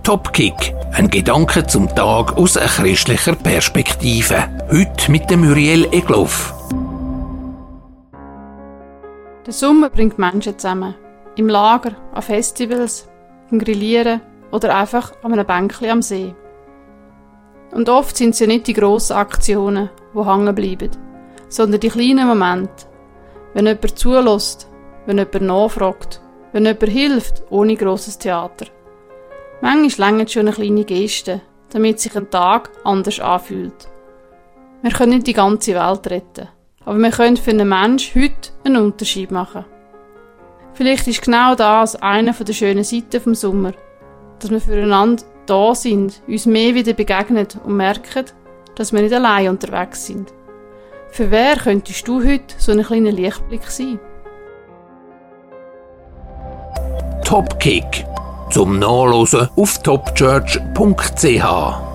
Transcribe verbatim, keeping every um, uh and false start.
Topkick, ein Gedanke zum Tag aus einer christlicher Perspektive. Heute mit dem Muriel Egloff. Der Sommer bringt Menschen zusammen. Im Lager, an Festivals, beim Grillieren oder einfach an einem Bänkchen am See. Und oft sind es ja nicht die grossen Aktionen, die hängen bleiben, sondern die kleinen Momente. Wenn jemand zulässt, wenn jemand nachfragt, wenn jemand hilft, ohne grosses Theater. Manchmal reichen schon eine kleine Geste, damit sich ein Tag anders anfühlt. Wir können nicht die ganze Welt retten, aber wir können für einen Menschen heute einen Unterschied machen. Vielleicht ist genau das eine der schönen Seiten vom Sommer, dass wir füreinander da sind, uns mehr wieder begegnen und merken, dass wir nicht allein unterwegs sind. Für wer könntest du heute so ein kleiner Lichtblick sein? Topkick. Zum Nachlesen auf topchurch punkt c h.